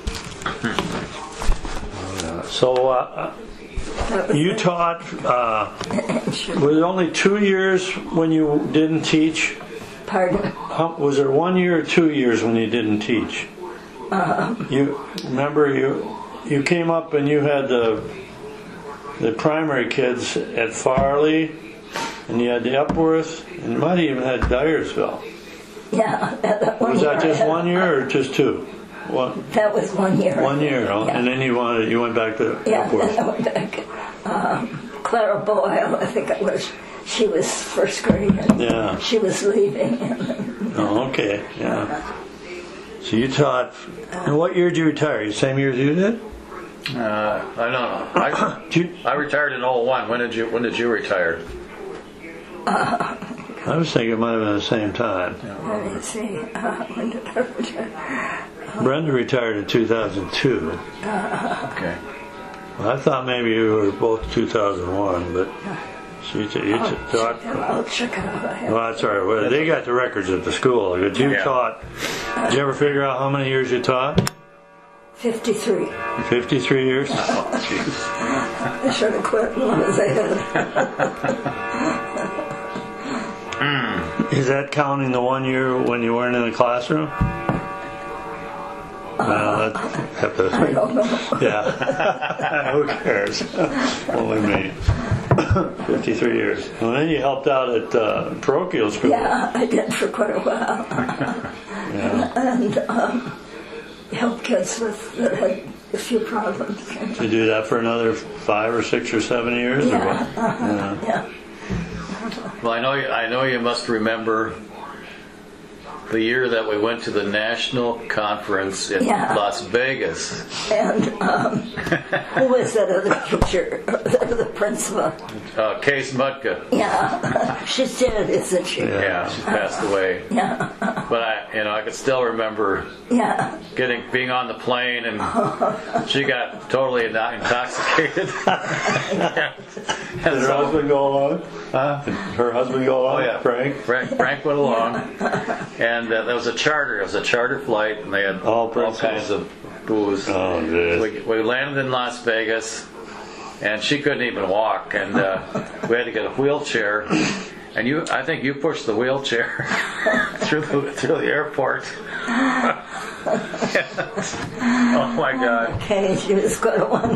Oh, yeah. So uh, you taught, uh, was it only two years when you didn't teach? Pardon? How, was there one year or two years when you didn't teach? You remember you you came up and you had the the primary kids at Farley, and you had the Epworth, and you might have even had Dyersville. Yeah. That, that one Was year that I just had- one year or just two? One, That was one year. one year, huh? Yeah. And then you wanted you went back to Yeah, Epworth. then I went back. Um, Clara Boyle, I think it was, she was first grade. And Yeah. She was leaving. Oh, okay, yeah. So you taught. And what year did you retire? The same year as you did? Uh, I don't know. I, Did you- I retired in oh one. When did you When did you retire? I was thinking it might have been the same time. Let me see. Uh, when did I retire? Brenda retired in two thousand two. Okay. Well, I thought maybe you were both two thousand one, but she t- you t- taught. I'll check it out. I have- Well, that's all right. Well, they got the records at the school. But you Yeah. taught. Did you ever figure out how many years you taught? fifty-three. fifty-three years. Oh, jeez. I should have quit when I was ahead. Is that counting the one year when you weren't in the classroom? Well, that have to. I don't know. Yeah. Who cares? Only me. fifty-three years. And then you helped out at uh, parochial school. Yeah, I did for quite a while. Yeah. And um, helped kids with that had a few problems. Did you do that for another five or six or seven years? Or Yeah, what? uh-huh, Yeah. yeah. Well, I know you, I know you must remember the year that we went to the national conference in Yeah. Las Vegas. And um, who was that other teacher, the, the principal? Uh, Case Mutka. Yeah, she's dead, isn't she? Yeah. Yeah, she passed away. Yeah, But I, you know, I could still remember yeah. getting being on the plane, and she got totally intoxicated. Did her husband go along? Huh? Did her husband go along? Oh yeah, Frank? Frank, Frank went along, and uh, there was a charter. It was a charter flight, and they had All all principals. kinds of booze. Oh, geez. We, we landed in Las Vegas, and she couldn't even walk, and uh, we had to get a wheelchair. And you, I think you pushed the wheelchair through the through the airport. Oh my God! Okay, she was a good one.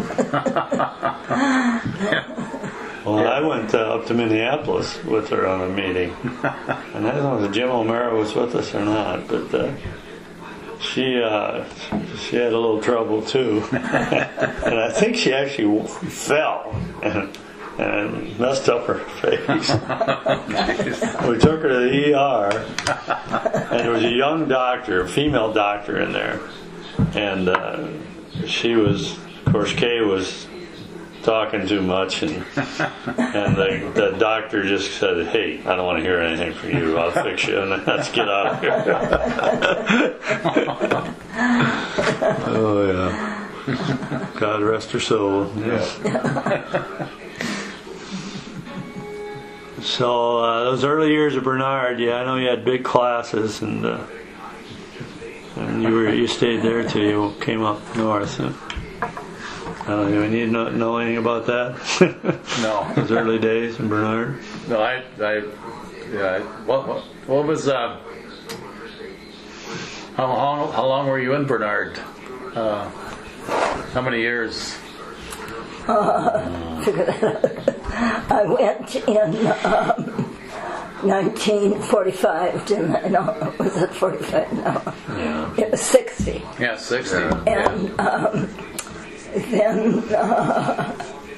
Well, I went uh, up to Minneapolis with her on a meeting. And I don't know if Jim O'Mara was with us or not, but uh, she uh, she had a little trouble too. And I think she actually fell and, and messed up her face. We took her to the E R, and there was a young doctor, a female doctor in there. And uh, she was, of course, Kay was talking too much, and and the, the doctor just said, "Hey, I don't want to hear anything from you. I'll fix you, and let's get out of here." Oh yeah. God rest her soul. Yeah. So uh, those early years of Bernard, yeah, I know you had big classes, and uh, and you were you stayed there till you came up north. Huh? I don't even need to know, know anything about that. No, Those early days in Bernard. no, I, I, yeah. What, what, what was uh? How long? How long were you in Bernard? Uh, how many years? I went in um, nineteen forty-five, didn't I? No, was it forty-five? No. Yeah. It was sixty. Yeah, sixty. And um, then uh,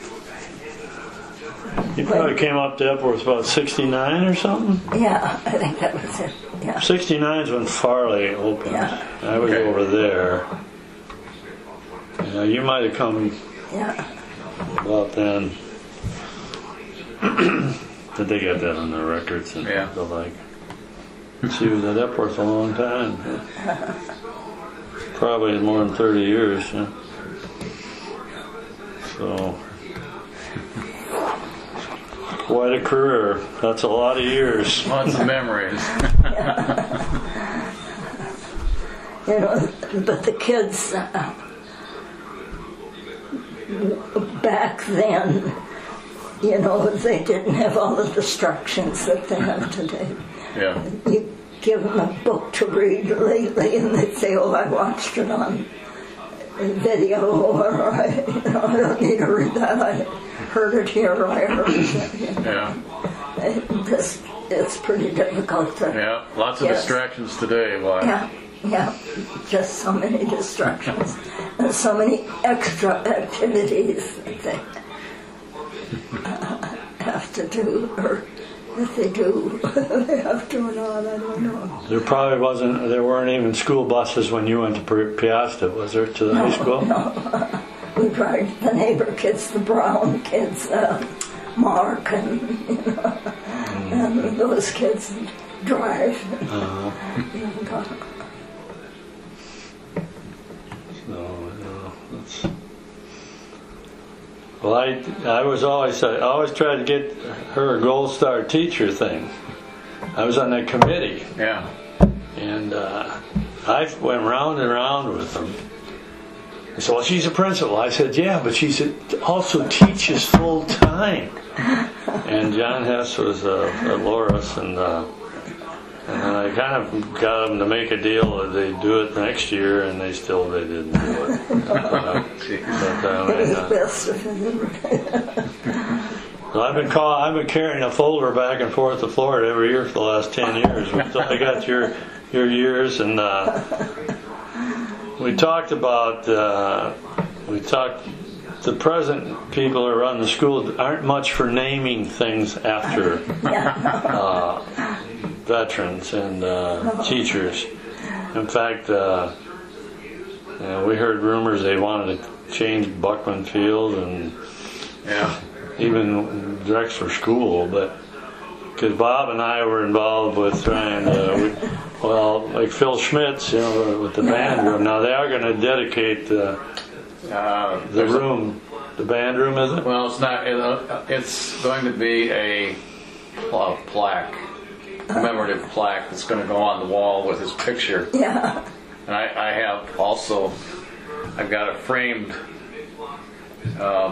You probably came up to Epworth about sixty-nine or something? yeah, I think that was it. Yeah. sixty-nine is when Farley opened. Yeah. I was Okay. over there. You know, you might have come Yeah. about then. Did they get that on their records and Yeah. the like? She was at Epworth a long time. Probably more than thirty years. Yeah. So, quite a career. That's a lot of years. Lots of memories. You know, but the kids uh, back then, you know, they didn't have all the distractions that they have today. Yeah. You give them a book to read lately, and they say, "Oh, I watched it on video," or I, you know, I don't need to read that. I heard it here, or I heard it. You know. Yeah. It just, it's pretty difficult to. Yeah. Lots of Yes. distractions today. Why? Yeah, yeah, just so many distractions and so many extra activities that they uh, have to do, or if they do, they have to or not, I don't know. There probably wasn't, there weren't even school buses when you went to Pri- Piasta, was there, to the high school? No, we drive the neighbor kids, the Brown kids, uh, Mark, and, you know, and those kids drive. Uh, And, uh, no, no, that's... Well, I, I was always, I always tried to get her a Gold Star teacher thing. I was on that committee, Yeah. and uh, I went round and round with them. They said, "Well, she's a principal." I said, "Yeah, but she also teaches full time." And John Hess was uh, at Loris, and uh, and then I kind of got them to make a deal that they'd do it next year, and they still they didn't do it. Uh, Jeez. but, uh, I it mean, was uh, best if it so I've been call, I've been carrying a folder back and forth to Florida every year for the last ten years. So I got your your years, and uh, we talked about uh, we talked. The present people who run the school aren't much for naming things after uh, veterans and uh, teachers. In fact, uh, you know, we heard rumors they wanted to change Buckman Field and Yeah. even Drexler School, but because Bob and I were involved with trying to, we, well, like Phil Schmitz, you know, with the band room. Now they are going to dedicate uh, Uh, the there's a- room, the band room, is it? Well, it's not. It, uh, it's going to be a pl- plaque, commemorative plaque that's going to go on the wall with his picture. Yeah. And I, I have also, I've got a framed uh,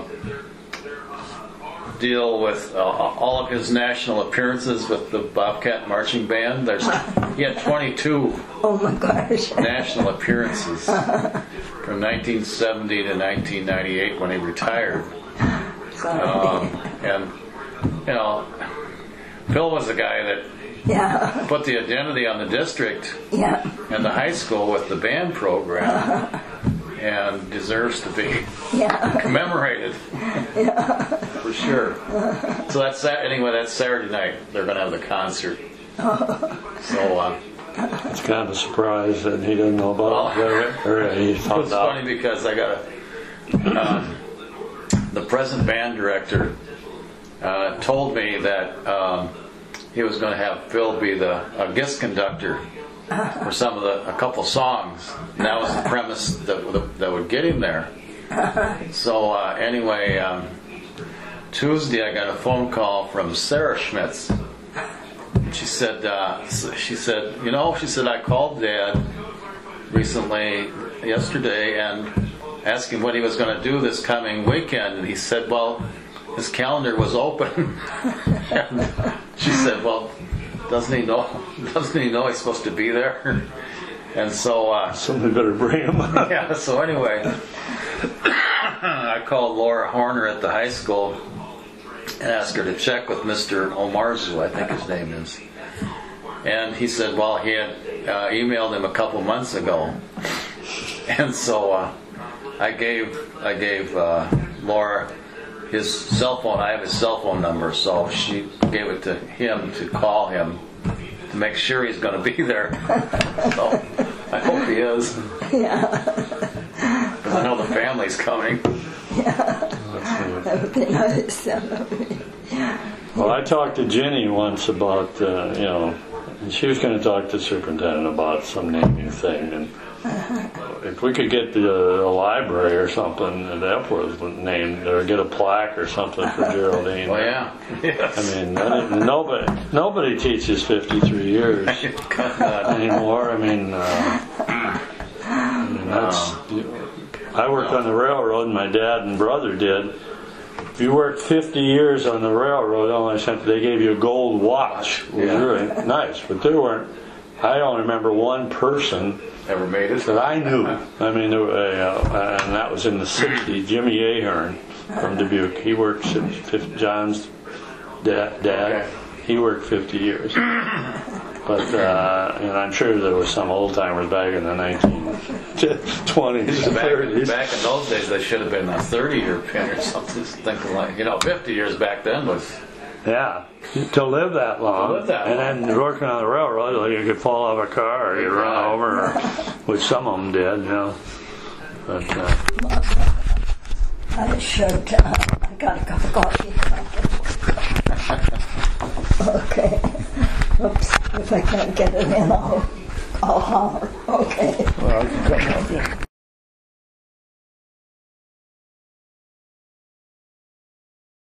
deal with uh, all of his national appearances with the Bobcat Marching Band. There's he had twenty-two Oh my gosh. national appearances from nineteen seventy to nineteen ninety-eight when he retired. Um, and you know, Phil was the guy that Yeah. put the identity on the district Yeah. and the high school with the band program, and deserves to be Yeah. commemorated for sure. So that's that. Anyway, that's Saturday night. They're going to have the concert. So uh, It's kind of a surprise that he didn't know about it. Or he it found was out. funny because I got a um, the present band director uh, told me that um, he was going to have Phil be the uh, guest conductor for some of the a couple songs. And that was the premise that that would get him there. So uh, anyway, um, Tuesday I got a phone call from Sarah Schmitz. She said, uh, she said, you know, she said I called Dad recently, yesterday, and asked him what he was going to do this coming weekend, and he said, well, his calendar was open. And she said, well, doesn't he know? Doesn't he know he's supposed to be there? And so, uh, Somebody better bring him. yeah. So anyway, I called Laura Horner at the high school and asked her to check with Mister Omarzu, I think his name is. And he said, well, he had uh, emailed him a couple months ago. And so uh, I gave I gave uh, Laura his cell phone. I have his cell phone number, so she gave it to him to call him to make sure he's going to be there. So I hope he is. Yeah. Because I know the family's coming. That would be nice. That would be- Well, I talked to Jenny once about, uh, you know, and she was going to talk to the superintendent about some naming thing. And if we could get the, a library or something at Epworth named, or get a plaque or something for Geraldine. Well, yeah. Yes. I mean, that- nobody nobody teaches fifty-three years anymore. I mean, uh, I mean that's. I worked on the railroad, and my dad and brother did. If you worked fifty years on the railroad, only something they gave you a gold watch. It was Yeah. really nice, but there weren't. I don't remember one person Ever made it? that I knew. I mean, there were, uh, and that was in the sixties. Jimmy Ahern from Dubuque. He worked fifty, John's dad. dad Okay. He worked fifty years. But uh, and I'm sure there was some old timers back in the nineteen twenties, Back, thirties. back in those days, they should have been a thirty-year pin or something. Just thinking like, you know, fifty years back then was. Yeah, to live that long, To live that and long. then working on the railroad, like you could fall off a car or you'd run Right. over, or, which some of them did, you know. But uh, I should. Uh, I got a cup of coffee. Okay. Oops. If I can't get it in, I'll, I'll holler. Okay. well, I can come up, yeah.